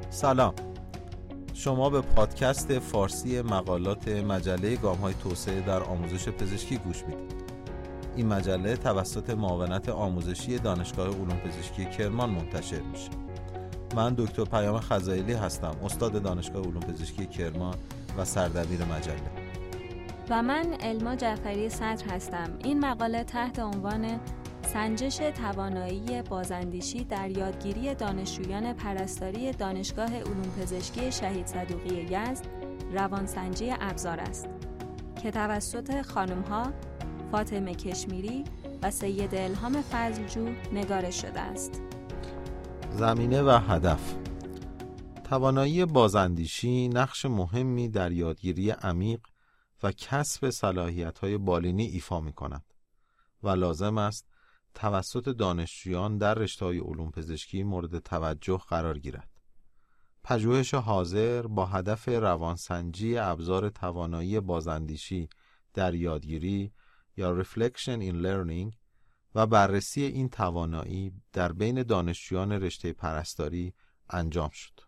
سلام، شما به پادکست فارسی مقالات مجله گام‌های توسعه در آموزش پزشکی گوش میدید. این مجله توسط معاونت آموزشی دانشگاه علوم پزشکی کرمان منتشر میشه. من دکتر پیام خزائلی هستم، استاد دانشگاه علوم پزشکی کرمان و سردبیر مجله. و من علما جعفری صدر هستم. این مقاله تحت عنوان سنجش توانایی بازاندیشی در یادگیری دانشجویان پرستاری دانشگاه علوم پزشکی شهید صدوقی یزد روانسنجی ابزار است که توسط خانم‌ها فاطمه کشمیری و سید الهام فضلجو نگارش شده است. زمینه و هدف: توانایی بازاندیشی نقش مهمی در یادگیری عمیق و کسب صلاحیت‌های بالینی ایفا می‌کند و لازم است توسط دانشجویان در رشته‌های علوم پزشکی مورد توجه قرار گیرد. پژوهش حاضر با هدف روانسنجی ابزار توانایی بازاندیشی در یادگیری یا Reflection in Learning و بررسی این توانایی در بین دانشجویان رشته پرستاری انجام شد.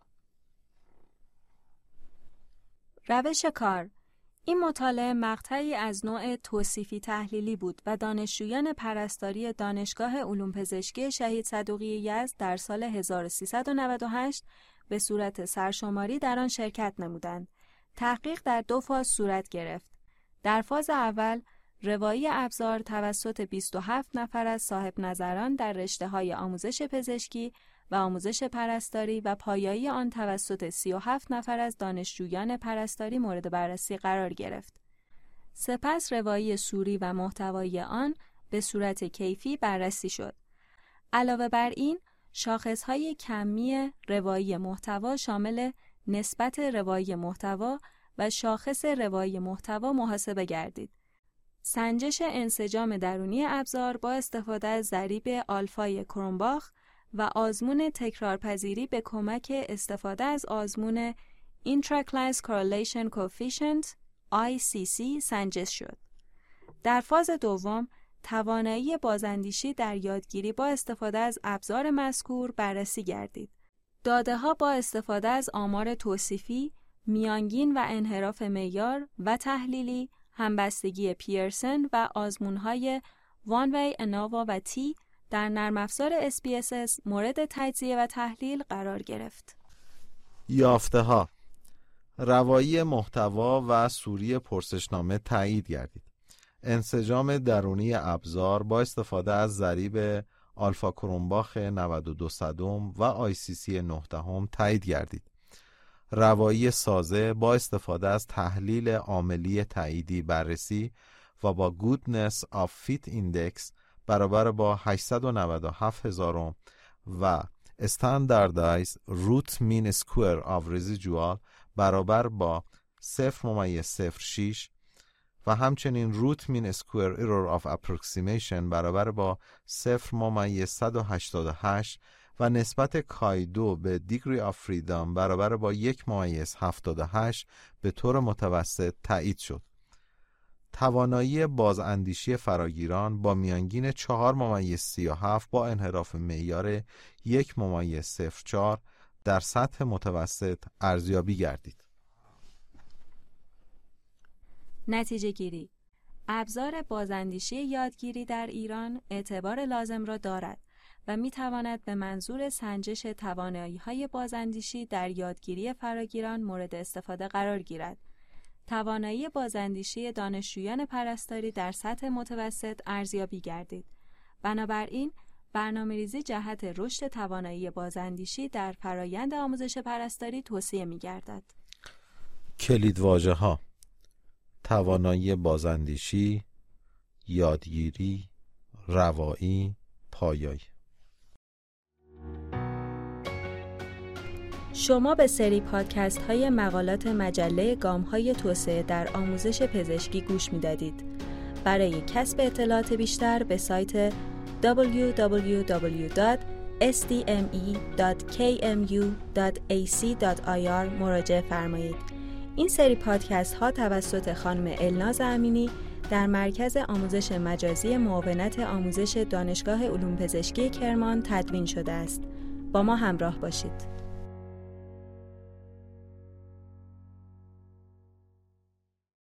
روش کار: این مطالعه مقطعی از نوع توصیفی تحلیلی بود و دانشجویان پرستاری دانشگاه علوم پزشکی شهید صدوقی یزد در سال 1398 به صورت سرشماری در آن شرکت نمودند. تحقیق در 2 فاز صورت گرفت. در فاز اول، روایی ابزار توسط 27 نفر از صاحب نظران در رشته‌های آموزش پزشکی و آموزش پرستاری و پایایی آن توسط 37 نفر از دانشجویان پرستاری مورد بررسی قرار گرفت. سپس روایی صوری و محتوایی آن به صورت کیفی بررسی شد. علاوه بر این، شاخص‌های کمی روایی محتوا شامل نسبت روایی محتوا و شاخص روایی محتوا محاسبه گردید. سنجش انسجام درونی ابزار با استفاده از ضریب آلفای کرونباخ و آزمون تکرارپذیری به کمک استفاده از آزمون Intra-Class Correlation Coefficient ICC سنجش شد. در فاز دوم، توانایی بازاندیشی در یادگیری با استفاده از ابزار مذکور بررسی گردید. داده‌ها با استفاده از آمار توصیفی، میانگین و انحراف معیار و تحلیلی، همبستگی پیرسن و آزمون‌های وانوی، اناوا و تی در نرم افزار SPSS مورد تجزیه و تحلیل قرار گرفت. یافته‌ها: روایی محتوا و صوری پرسشنامه تایید گردید. انسجام درونی ابزار با استفاده از ضریب آلفا کرونباخ 92 صدم و ICC 9 تایید گردید. روایی سازه با استفاده از تحلیل عاملی تاییدی بررسی و با Goodness of Fit Index برابر با 897,000 و Standardized Root Mean Square of Residual برابر با 0.06 و همچنین Root Mean Square Error of Approximation برابر با 0.188 و نسبت کای 2 به Degree of Freedom برابر با 1.78 به طور متوسط تایید شد. توانایی بازاندیشی فراگیران با میانگین 4.37 با انحراف معیار 1.04 در سطح متوسط ارزیابی گردید. نتیجه گیری: ابزار بازاندیشی یادگیری در ایران اعتبار لازم را دارد و می تواند به منظور سنجش توانایی‌های بازاندیشی در یادگیری فراگیران مورد استفاده قرار گیرد. توانایی بازاندیشی دانشجویان پرستاری در سطح متوسط ارزیابی گردید. بنابراین، برنامه‌ریزی جهت رشد توانایی بازاندیشی در فرایند آموزش پرستاری توصیه می‌گردد. کلیدواژه‌ها: توانایی بازاندیشی، یادگیری، روایی، پایایی. شما به سری پادکست های مقالات مجله گام‌های توسعه در آموزش پزشکی گوش می‌دادید. برای کسب اطلاعات بیشتر به سایت www.stme.kmu.ac.ir مراجعه فرمایید. این سری پادکست ها توسط خانم الناز امینی در مرکز آموزش مجازی معاونت آموزش دانشگاه علوم پزشکی کرمان تدوین شده است. با ما همراه باشید.